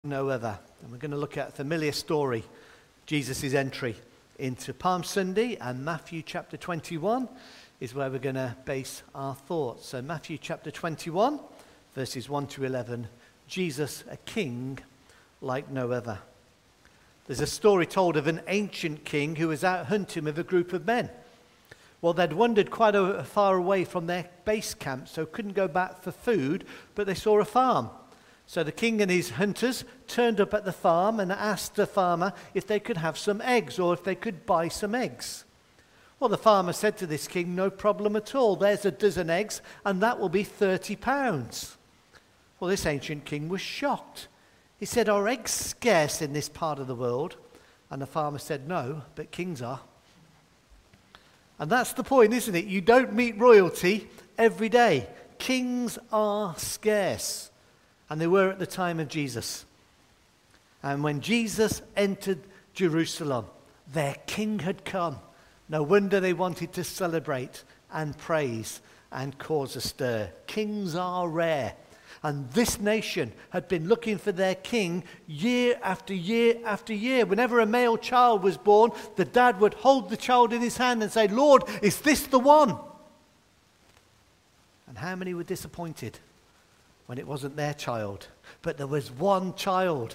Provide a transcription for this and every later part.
No other. And we're going to look at a familiar story, Jesus' entry into Palm Sunday, and Matthew chapter 21 is where we're going to base our thoughts. So Matthew chapter 21, verses 1 to 11, Jesus a king like no other. There's a story told of an ancient king who was out hunting with a group of men. Well, they'd wandered quite far away from their base camp, so couldn't go back for food, but they saw a farm. So the king and his hunters turned up at the farm and asked the farmer if they could have some eggs or if they could buy some eggs. Well, the farmer said to this king, "No problem at all. There's a dozen eggs and that will be £30. Well, this ancient king was shocked. He said, "Are eggs scarce in this part of the world?" And the farmer said, "No, but kings are." And that's the point, isn't it? You don't meet royalty every day. Kings are scarce. And they were at the time of Jesus. And when Jesus entered Jerusalem, their king had come. No wonder they wanted to celebrate and praise and cause a stir. Kings are rare. And this nation had been looking for their king year after year after year. Whenever a male child was born, the dad would hold the child in his hand and say, "Lord, is this the one?" And how many were disappointed when it wasn't their child? But there was one child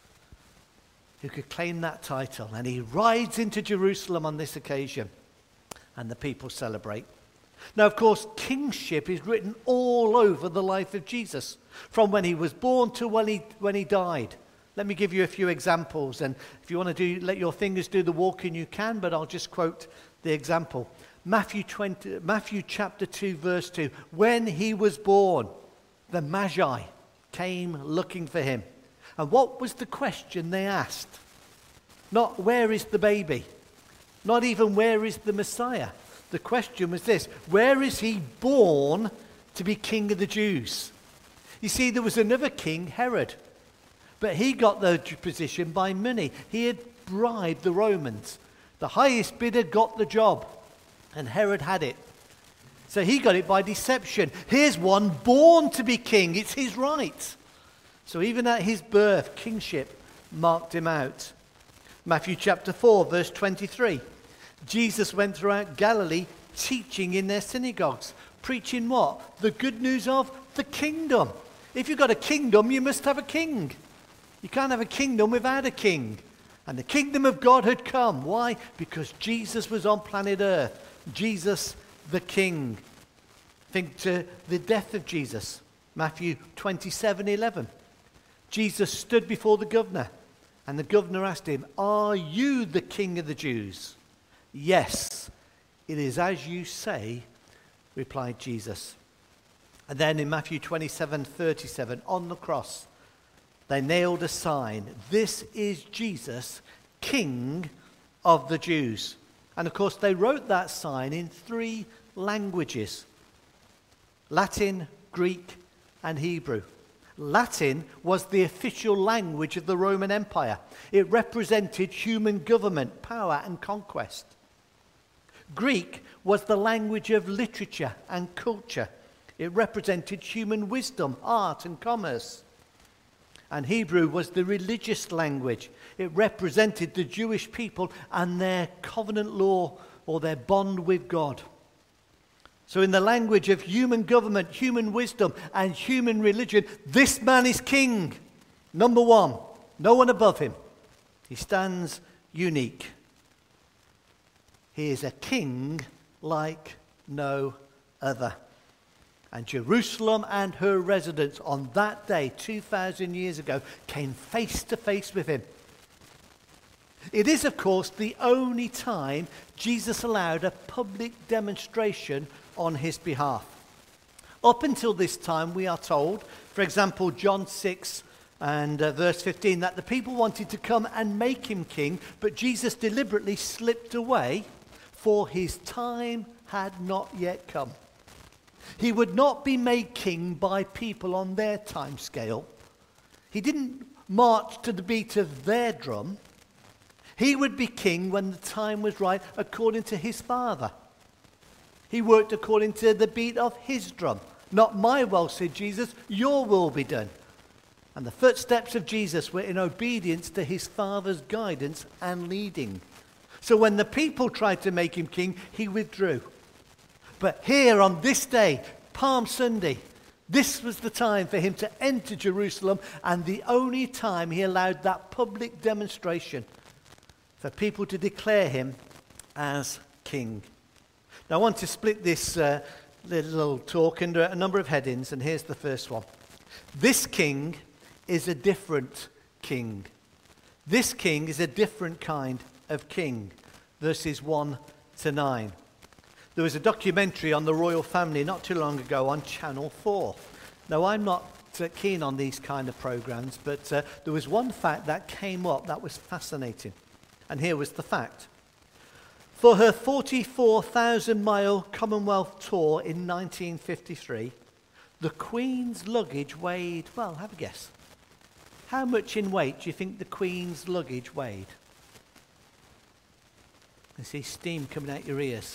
who could claim that title, and he rides into Jerusalem on this occasion, and the people celebrate. Now, of course, kingship is written all over the life of Jesus, from when he was born to when he died. Let me give you a few examples, and if you want to let your fingers do the walking, you can, but I'll just quote the example. Matthew chapter 2, verse 2, when he was born, the Magi came looking for him. And what was the question they asked? Not where is the baby? Not even where is the Messiah? The question was this: where is he born to be king of the Jews? You see, there was another king, Herod. But he got the position by money. He had bribed the Romans. The highest bidder got the job. And Herod had it. So he got it by deception. Here's one born to be king. It's his right. So even at his birth, kingship marked him out. Matthew chapter 4, verse 23. Jesus went throughout Galilee teaching in their synagogues. Preaching what? The good news of the kingdom. If you've got a kingdom, you must have a king. You can't have a kingdom without a king. And the kingdom of God had come. Why? Because Jesus was on planet Earth. Jesus the King. Think to the death of Jesus. Matthew 27:11. Jesus stood before the governor, and the governor asked him, "Are you the King of the Jews?" "Yes, it is as you say," replied Jesus. And then in Matthew 27:37, on the cross, they nailed a sign. "This is Jesus, King of the Jews." And of course, they wrote that sign in 3 languages: Latin, Greek, and Hebrew. Latin was the official language of the Roman Empire. It represented human government, power, and conquest. Greek was the language of literature and culture. It represented human wisdom, art, and commerce. And Hebrew was the religious language. It represented the Jewish people and their covenant law, or their bond with God. So in the language of human government, human wisdom, and human religion, this man is king. Number one, no one above him. He stands unique. He is a king like no other. And Jerusalem and her residents on that day, 2,000 years ago, came face to face with him. It is, of course, the only time Jesus allowed a public demonstration on his behalf. Up until this time, we are told, for example, John 6 and verse 15, that the people wanted to come and make him king, but Jesus deliberately slipped away, for his time had not yet come. He would not be made king by people on their time scale. He didn't march to the beat of their drum. He would be king when the time was right, according to his Father. He worked according to the beat of his drum. "Not my will," said Jesus, "your will be done." And the footsteps of Jesus were in obedience to his Father's guidance and leading. So when the people tried to make him king, he withdrew. But here on this day, Palm Sunday, this was the time for him to enter Jerusalem, and the only time he allowed that public demonstration for people to declare him as king. Now I want to split this little talk into a number of headings, and here's the first one. This king is a different king. This king is a different kind of king. Verses 1 to 9. There was a documentary on the royal family not too long ago on Channel 4. Now, I'm not keen on these kind of programs, but there was one fact that came up that was fascinating. And here was the fact. For her 44,000-mile Commonwealth tour in 1953, the Queen's luggage weighed, well, have a guess. How much in weight do you think the Queen's luggage weighed? I see steam coming out your ears.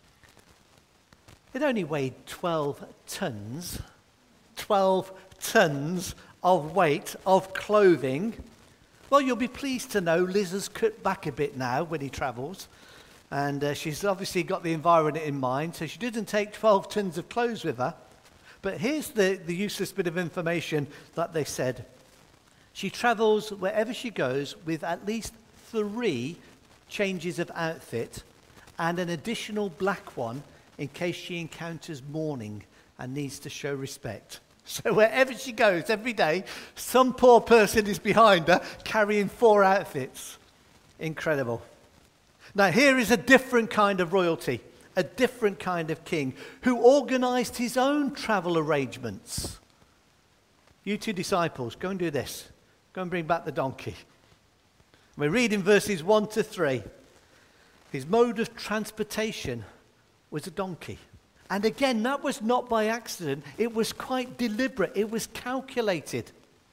It only weighed 12 tons. 12 tons of weight of clothing. Well, you'll be pleased to know Liz has cut back a bit now when he travels. And she's obviously got the environment in mind, so she didn't take 12 tons of clothes with her. But here's the useless bit of information that they said. She travels wherever she goes with at least 3 changes of outfit and an additional black one in case she encounters mourning and needs to show respect. So wherever she goes every day, some poor person is behind her carrying 4 outfits. Incredible. Now here is a different kind of royalty, a different kind of king who organized his own travel arrangements. You 2 disciples, go and do this. Go and bring back the donkey. We read in verses 1 to 3, his mode of transportation was a donkey. And again, that was not by accident. It was quite deliberate. It was calculated.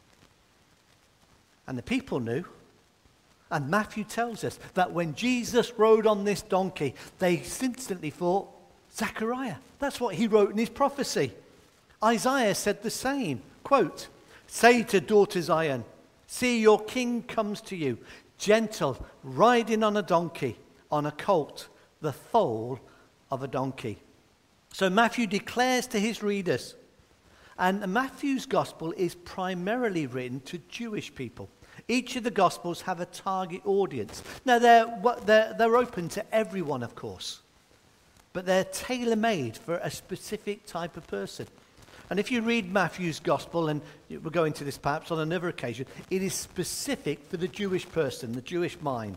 And the people knew. And Matthew tells us that when Jesus rode on this donkey, they instantly thought, Zechariah. That's what he wrote in his prophecy. Isaiah said the same. Quote, say to daughter Zion, see your king comes to you, gentle, riding on a donkey, on a colt, the foal of a donkey. So Matthew declares to his readers, and Matthew's gospel is primarily written to Jewish people. Each of the gospels have a target audience. Now they're open to everyone, of course, but they're tailor-made for a specific type of person. And if you read Matthew's gospel, and we'll go into this perhaps on another occasion, it is specific for the Jewish person, the Jewish mind.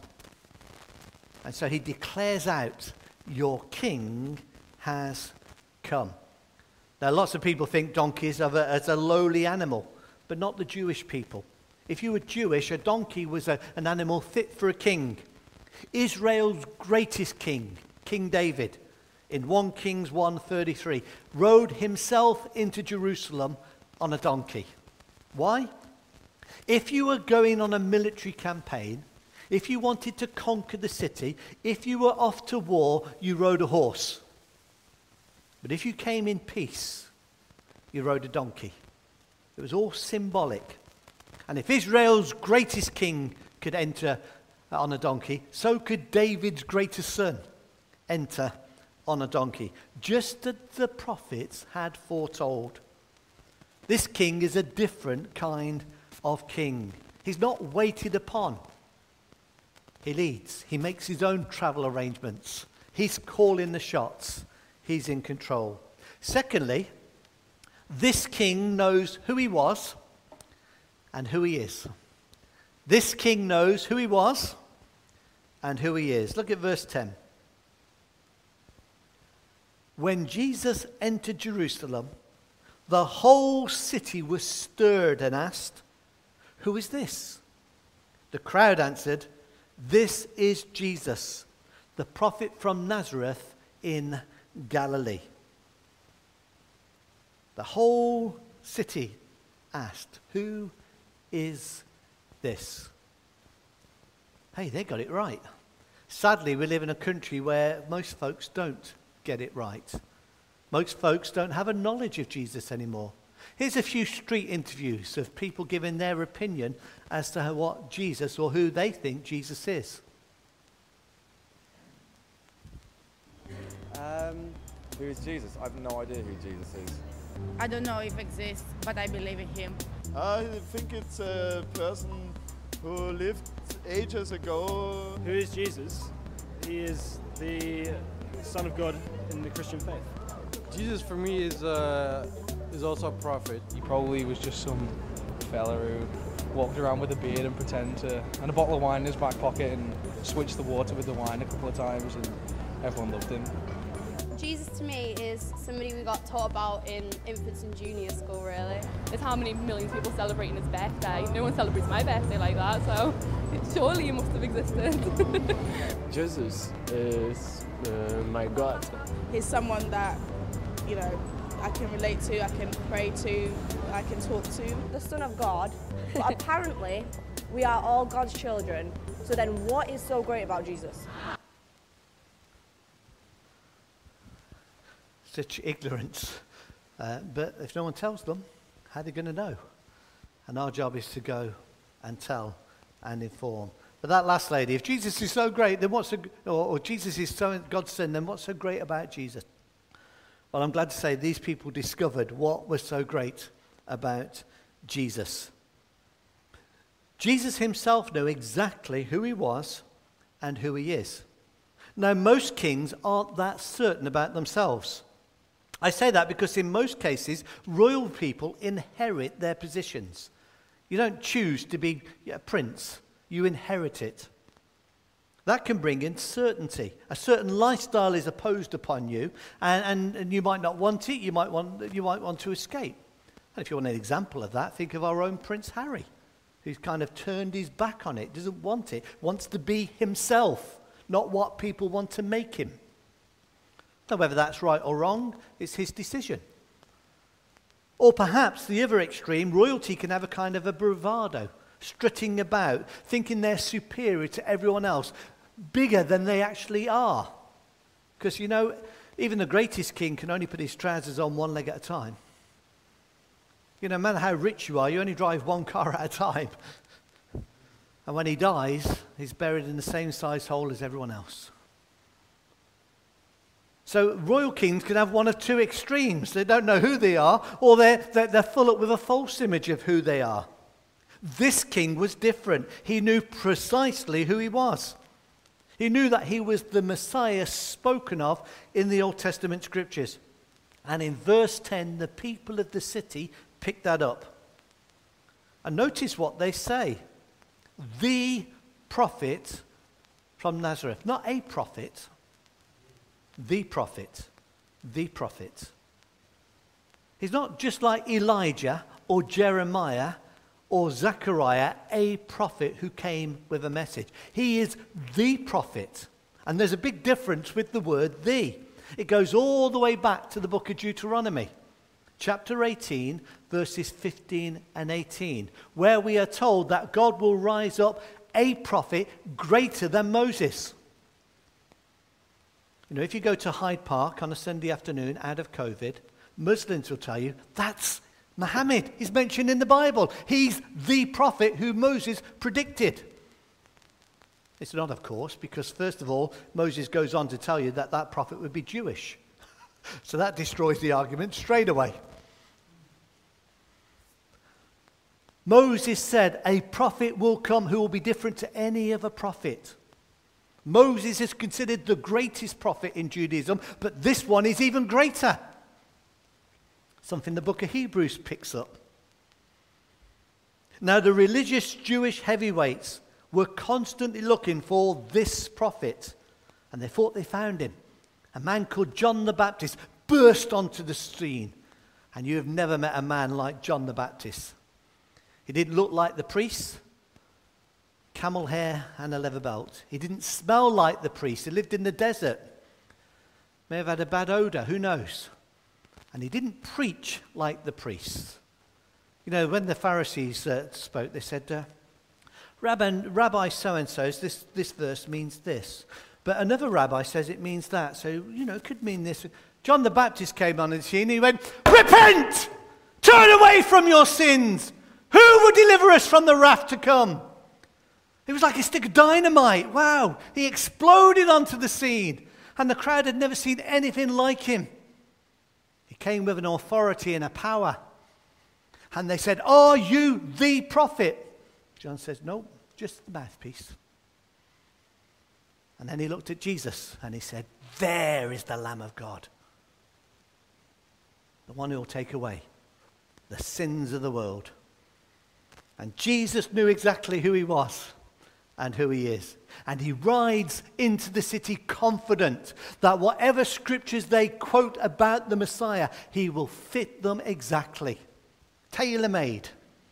And so he declares out, your king has come. Now lots of people think donkeys as a lowly animal, but not the Jewish people. If you were Jewish, a donkey was an animal fit for a king. Israel's greatest king, King David, in 1 Kings 1:33, rode himself into Jerusalem on a donkey. Why? If you were going on a military campaign, if you wanted to conquer the city, if you were off to war, you rode a horse. But if you came in peace, you rode a donkey. It was all symbolic. And if Israel's greatest king could enter on a donkey, so could David's greatest son enter on a donkey, just as the prophets had foretold. This king is a different kind of king. He's not waited upon. He leads. He makes his own travel arrangements. He's calling the shots. He's in control. Secondly, this king knows who he was and who he is. This king knows who he was and who he is. Look at verse 10. When Jesus entered Jerusalem, the whole city was stirred and asked, who is this? The crowd answered, this is Jesus, the prophet from Nazareth in Galilee. The whole city asked, who is this? Hey, they got it right. Sadly, we live in a country where most folks don't get it right. Most folks don't have a knowledge of Jesus anymore. Here's a few street interviews of people giving their opinion as to what Jesus or who they think Jesus is. Who is Jesus? I have no idea who Jesus is. I don't know if it exists, but I believe in him. I think it's a person who lived ages ago. Who is Jesus? He is the Son of God in the Christian faith. Jesus for me is also a prophet. He probably was just some fella who walked around with a beard and and a bottle of wine in his back pocket and switched the water with the wine a couple of times, and everyone loved him. Jesus to me is somebody we got taught about in infants and junior school, really. It's how many millions of people celebrating his birthday. No one celebrates my birthday like that, so surely he must have existed. Jesus is my God. He's someone that, I can relate to, I can pray to, I can talk to. The Son of God, but apparently we are all God's children. So then what is so great about Jesus? Such ignorance. But if no one tells them, how are they going to know? And our job is to go and tell and inform. But that last lady, if Jesus is so great, then or Jesus is so God's Son, then what's so great about Jesus? Well, I'm glad to say these people discovered what was so great about Jesus. Jesus himself knew exactly who he was and who he is. Now, most kings aren't that certain about themselves. I say that because in most cases, royal people inherit their positions. You don't choose to be a prince, you inherit it. That can bring uncertainty. A certain lifestyle is imposed upon you, and you might not want it, you might want to escape. And if you want an example of that, think of our own Prince Harry, who's kind of turned his back on it, doesn't want it, wants to be himself, not what people want to make him. Now, whether that's right or wrong, it's his decision. Or perhaps the other extreme, royalty can have a kind of a bravado, strutting about, thinking they're superior to everyone else, bigger than they actually are. Because, even the greatest king can only put his trousers on one leg at a time. No matter how rich you are, you only drive one car at a time. And when he dies, he's buried in the same size hole as everyone else. So royal kings can have one of two extremes. They don't know who they are, or they're full up with a false image of who they are. This king was different. He knew precisely who he was. He knew that he was the Messiah spoken of in the Old Testament scriptures. And in verse 10, the people of the city picked that up. And notice what they say. The prophet from Nazareth. Not a prophet. The prophet. The prophet. He's not just like Elijah or Jeremiah or Zechariah, a prophet who came with a message. He is the prophet. And there's a big difference with the word the. It goes all the way back to the book of Deuteronomy, chapter 18, verses 15 and 18, where we are told that God will rise up a prophet greater than Moses. If you go to Hyde Park on a Sunday afternoon out of COVID, Muslims will tell you that's Muhammad. He's mentioned in the Bible. He's the prophet who Moses predicted. It's not, of course, because first of all, Moses goes on to tell you that that prophet would be Jewish. So that destroys the argument straight away. Moses said a prophet will come who will be different to any other prophet. Moses is considered the greatest prophet in Judaism, but this one is even greater. Something the book of Hebrews picks up. Now, the religious Jewish heavyweights were constantly looking for this prophet, and they thought they found him. A man called John the Baptist burst onto the scene, and you have never met a man like John the Baptist. He didn't look like the priests. Camel hair and a leather belt. He didn't smell like the priest. He lived in the desert. May have had a bad odor, who knows? And he didn't preach like the priests. When the Pharisees spoke, they said, Rabbi so-and-so, this verse means this. But another rabbi says it means that. So, it could mean this. John the Baptist came on the scene and he went, repent! Turn away from your sins. Who will deliver us from the wrath to come? It was like a stick of dynamite. Wow. He exploded onto the scene. And the crowd had never seen anything like him. He came with an authority and a power. And they said, are you the prophet? John says, no, just the mouthpiece. And then he looked at Jesus and he said, there is the Lamb of God. The one who will take away the sins of the world. And Jesus knew exactly who he was and who he is. And he rides into the city confident that whatever scriptures they quote about the Messiah, he will fit them exactly. Tailor-made.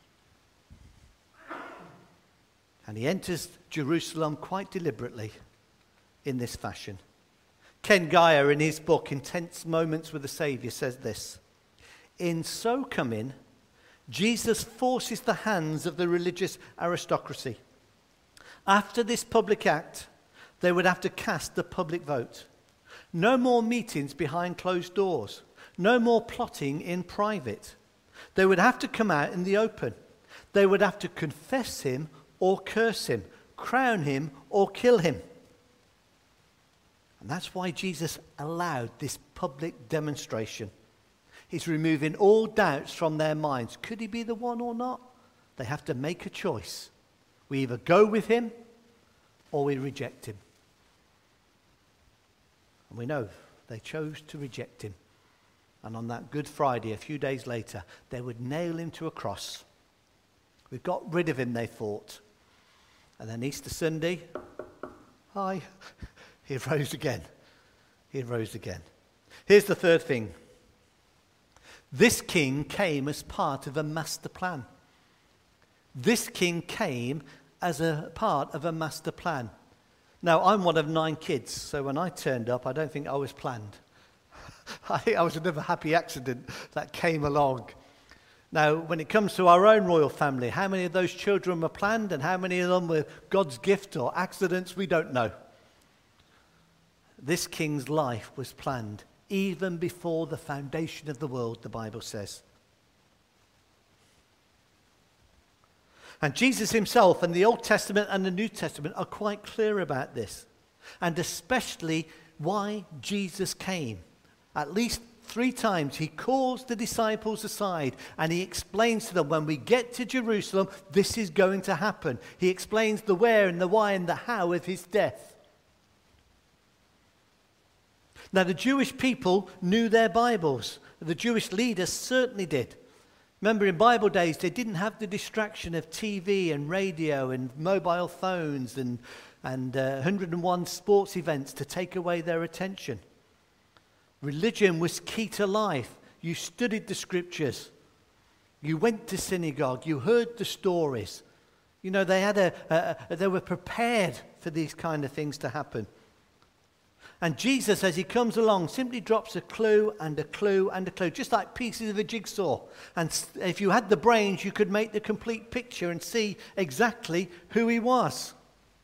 And he enters Jerusalem quite deliberately in this fashion. Ken Geyer, in his book Intense Moments with the Saviour, says this: in so coming, Jesus forces the hands of the religious aristocracy. After this public act, they would have to cast the public vote. No more meetings behind closed doors. No more plotting in private. They would have to come out in the open. They would have to confess him or curse him, crown him or kill him. And that's why Jesus allowed this public demonstration. He's removing all doubts from their minds. Could he be the one or not? They have to make a choice. We either go with him or we reject him. And we know they chose to reject him. And on that Good Friday, a few days later, they would nail him to a cross. We've got rid of him, they thought. And then Easter Sunday, he rose again. He rose again. Here's the third thing. This king came as part of a master plan. This king came as a part of a master plan. Now, I'm one of 9 kids, so when I turned up, I don't think I was planned. I think I was another happy accident that came along. Now, when it comes to our own royal family, how many of those children were planned and how many of them were God's gift or accidents, we don't know. This king's life was planned even before the foundation of the world, the Bible says. And Jesus himself and the Old Testament and the New Testament are quite clear about this. And especially why Jesus came. At least 3 times he calls the disciples aside and he explains to them, when we get to Jerusalem, this is going to happen. He explains the where and the why and the how of his death. Now, the Jewish people knew their Bibles. The Jewish leaders certainly did. Remember, in Bible days, they didn't have the distraction of TV and radio and mobile phones and 101 sports events to take away their attention. Religion was key to life. You studied the scriptures. You went to synagogue. You heard the stories. You know, they were prepared for these kind of things to happen. And Jesus, as he comes along, simply drops a clue and a clue and a clue, just like pieces of a jigsaw. And if you had the brains, you could make the complete picture and see exactly who he was.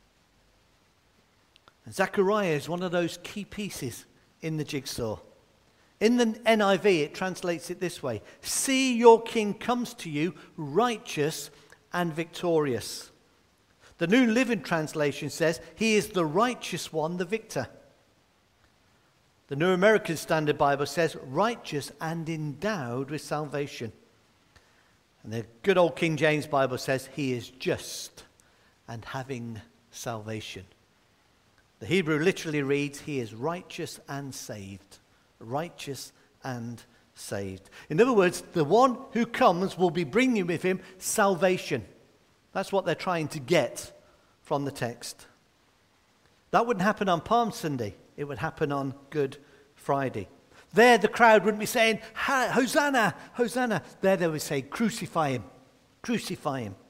And Zechariah is one of those key pieces in the jigsaw. In the NIV, it translates it this way: see, your king comes to you, righteous and victorious. The New Living Translation says, he is the righteous one, the victor. The New American Standard Bible says, righteous and endowed with salvation. And the good old King James Bible says, he is just and having salvation. The Hebrew literally reads, he is righteous and saved. Righteous and saved. In other words, the one who comes will be bringing with him salvation. That's what they're trying to get from the text. That wouldn't happen on Palm Sunday. It would happen on Good Friday. There the crowd wouldn't be saying, Hosanna, Hosanna. There they would say, crucify him, crucify him.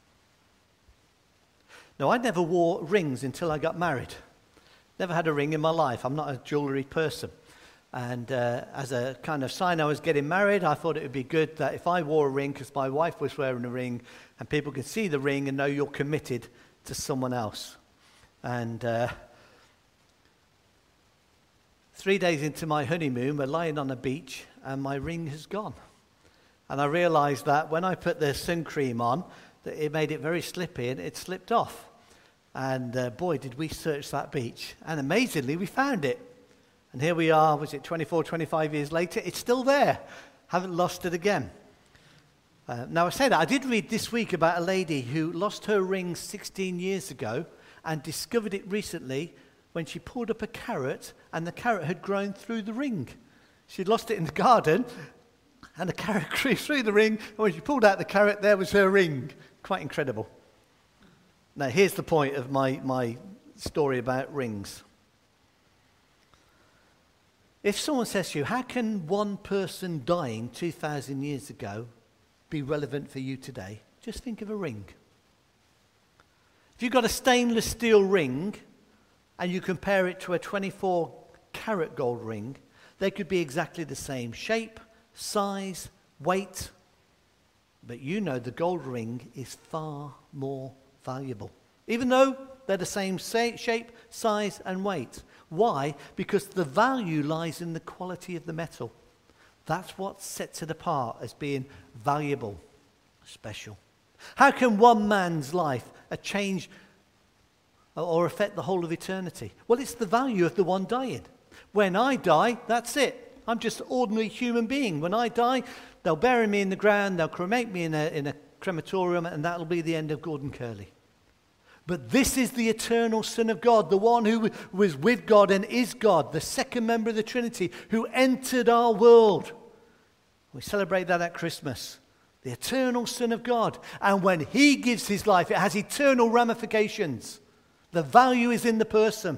Now, I never wore rings until I got married. Never had a ring in my life. I'm not a jewellery person. And as a kind of sign I was getting married, I thought it would be good that if I wore a ring, because my wife was wearing a ring, and people could see the ring and know you're committed to someone else. And 3 days into my honeymoon, we're lying on a beach, and my ring has gone. And I realized that when I put the sun cream on, that it made it very slippy and it slipped off. And boy, did we search that beach. And amazingly, we found it. And here we are, was it 24, 25 years later? It's still there. Haven't lost it again. Now, I say that, I did read this week about a lady who lost her ring 16 years ago and discovered it recently when she pulled up a carrot and the carrot had grown through the ring. She'd lost it in the garden and the carrot grew through the ring, and when she pulled out the carrot, there was her ring. Quite incredible. Now, here's the point of my story about rings. If someone says to you, how can one person dying 2,000 years ago be relevant for you today? Just think of a ring. If you've got a stainless steel ring and you compare it to a 24-carat gold ring, they could be exactly the same shape, size, weight, but you know the gold ring is far more valuable, even though they're the same shape, size, and weight. Why? Because the value lies in the quality of the metal. That's what sets it apart as being valuable, special. How can one man's life change or affect the whole of eternity? Well, it's the value of the one dying. When I die, that's it. I'm just an ordinary human being. When I die, they'll bury me in the ground, they'll cremate me in a crematorium, and that'll be the end of Gordon Curley. But this is the eternal Son of God, the one who was with God and is God, the second member of the Trinity, who entered our world. We celebrate that at Christmas. The eternal Son of God. And when he gives his life, it has eternal ramifications. The value is in the person.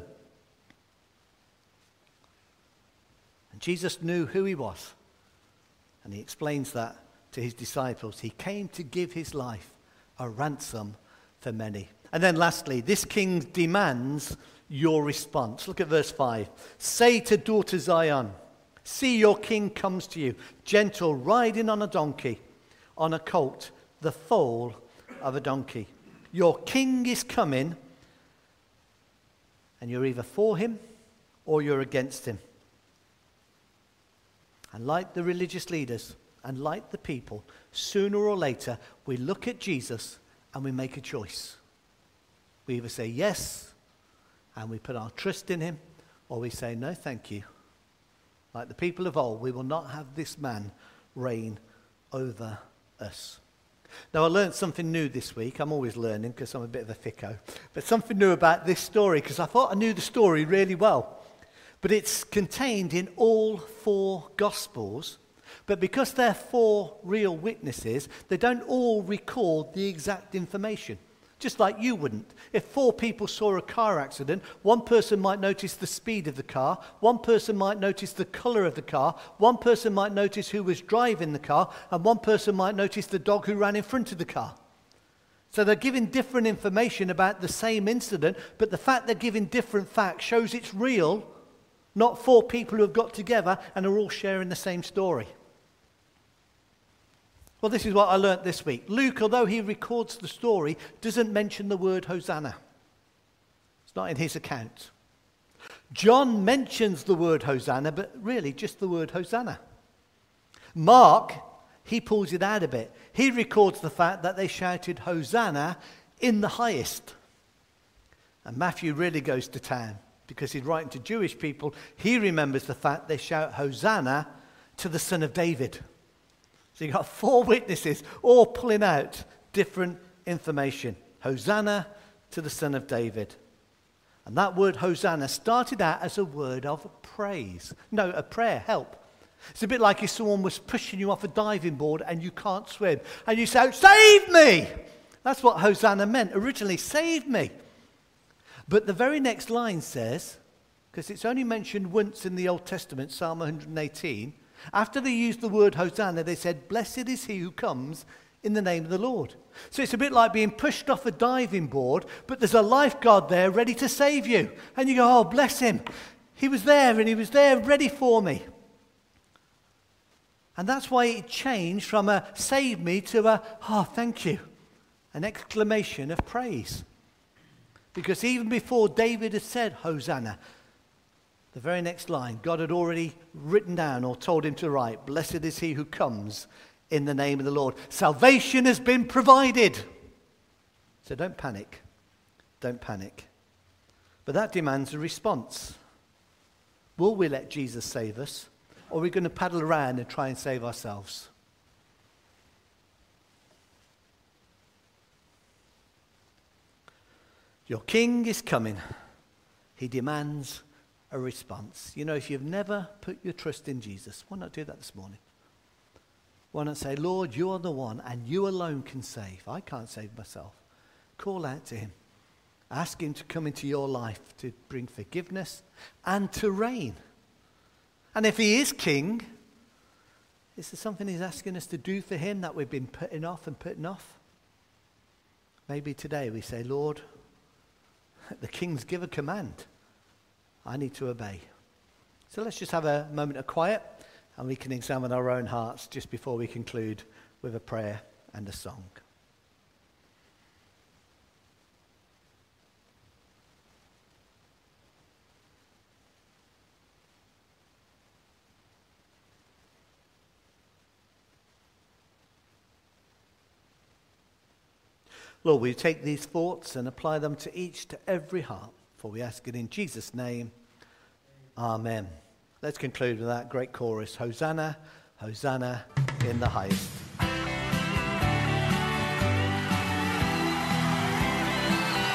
And Jesus knew who he was. And he explains that to his disciples. He came to give his life a ransom for many. And then lastly, this king demands your response. Look at verse 5. Say to daughter Zion, see your king comes to you, gentle, riding on a donkey, on a colt, the foal of a donkey. Your king is coming, and you're either for him or you're against him. And like the religious leaders and like the people, sooner or later, we look at Jesus and we make a choice. We either say yes, and we put our trust in him, or we say no, thank you. Like the people of old, we will not have this man reign over us. Now, I learned something new this week. I'm always learning because I'm a bit of a thicko. But something new about this story, because I thought I knew the story really well. But it's contained in all four Gospels. But because they're four real witnesses, they don't all record the exact information. Just like you wouldn't. If four people saw a car accident, one person might notice the speed of the car, one person might notice the colour of the car, one person might notice who was driving the car, and one person might notice the dog who ran in front of the car. So they're giving different information about the same incident, but the fact they're giving different facts shows it's real, not four people who have got together and are all sharing the same story. Well, this is what I learnt this week. Luke, although he records the story, doesn't mention the word Hosanna. It's not in his account. John mentions the word Hosanna, but really just the word Hosanna. Mark, he pulls it out a bit. He records the fact that they shouted Hosanna in the highest. And Matthew really goes to town because he's writing to Jewish people. He remembers the fact they shout Hosanna to the Son of David. So you've got four witnesses all pulling out different information. Hosanna to the Son of David. And that word Hosanna started out as a word of praise. No, a prayer, help. It's a bit like if someone was pushing you off a diving board and you can't swim. And you say, save me! That's what Hosanna meant originally, save me. But the very next line says, because it's only mentioned once in the Old Testament, Psalm 118, after they used the word Hosanna, they said, blessed is he who comes in the name of the Lord. So it's a bit like being pushed off a diving board, but there's a lifeguard there ready to save you. And you go, oh, bless him. He was there, and he was there ready for me. And that's why it changed from a save me to a, oh, thank you. An exclamation of praise. Because even before David had said Hosanna, the very next line, God had already written down or told him to write, blessed is he who comes in the name of the Lord. Salvation has been provided. So don't panic. Don't panic. But that demands a response. Will we let Jesus save us? Or are we going to paddle around and try and save ourselves? Your King is coming. He demands a response. You know, if you've never put your trust in Jesus, why not do that this morning? Why not say, Lord, you are the one and you alone can save. I can't save myself. Call out to him. Ask him to come into your life to bring forgiveness and to reign. And if he is king, is there something he's asking us to do for him that we've been putting off and putting off? Maybe today we say, Lord, the king's give a command. I need to obey. So let's just have a moment of quiet and we can examine our own hearts just before we conclude with a prayer and a song. Lord, we take these thoughts and apply them to every heart, for we ask it in Jesus' name. Amen. Let's conclude with that great chorus. Hosanna, Hosanna in the highest.